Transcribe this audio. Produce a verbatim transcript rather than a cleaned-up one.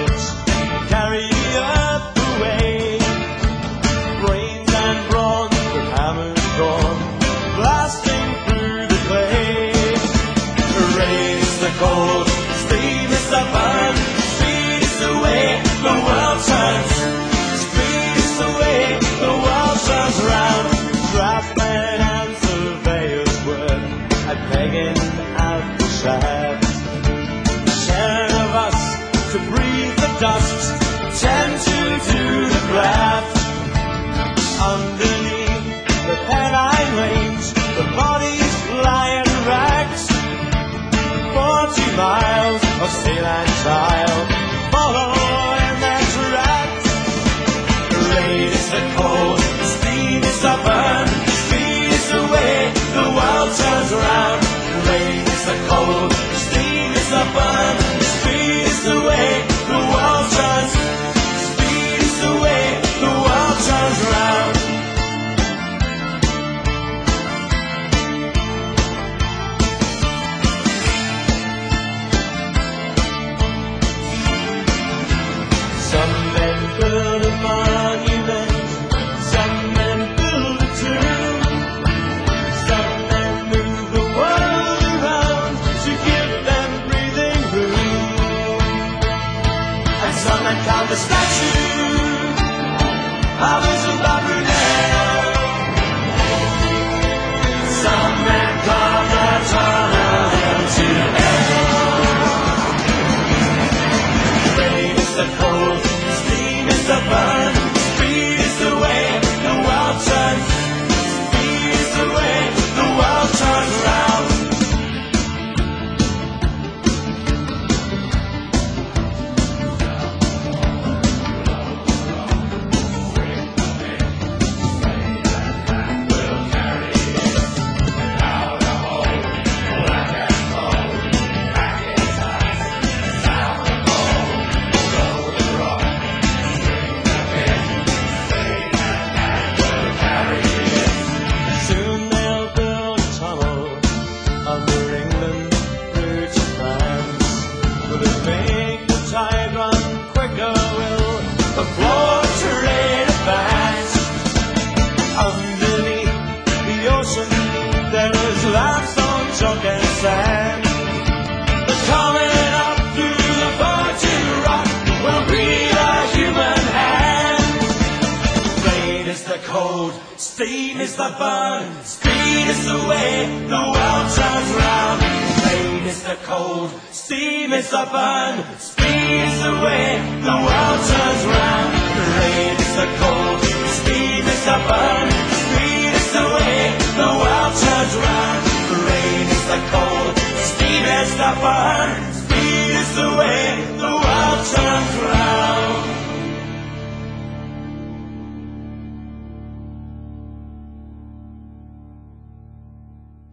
clouds carry the earth away. Brains and bronze with hammers drawn, blasting through the clay. Raise the cold, steam is the burn, speed is the way the world turns. Speed is the way the world turns round. Draftsmen and surveyors work at pegging out the shaft. Ten of us to breathe the dust, ten to do the graft. Underneath the Pennine Range, the bodies lie in rags. Forty miles of steel and tile follow in their tracks. Rain is the cold, steam is the burn, speed is the way the world turns around. Rain is the cold, steam is the burn, speed is the way the world turns. Speed is the way the world turns around. Some men build a monument, some men build a tomb. Some men move the world around to give them breathing room. And some men count the statues, others about Brunel. Some men carve the tunnel into hell. Rain is the cold, steam is the burn, speed is the way the world turns. Speed is the way the world turns round. Soon they'll build a tunnel under England through to France. Will it make the tide run quicker? Will the floor terrain advance? Underneath the ocean there is limestone, chalk and sand. The coming up through the virgin rock will breathe a human hand. Rain is the cold, steam is the burn, speed is the way the world turns round. Rain is the cold, steam is the burn, speed is the way the world turns round. Rain is the cold, steam is the burn, speed is the way the world turns round. Rain is the cold, steam is the burn, speed is the way the world turns round.